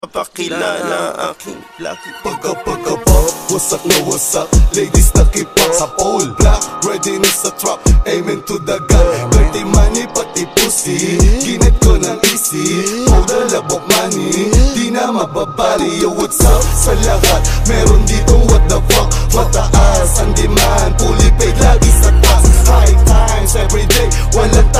Pakilala aking lucky Pagka-pop, wasak na wasak. Ladies nakipak sa pole. Black, ready na sa trap, aiming to the gun. Dirty money, pati pussy. Ginit ko ng easy, powder labok money. Di na mababali, yo what's up sa lahat. Meron dito what the fuck. Mataas ang demand, fully paid lagi sa taas. High times everyday, walang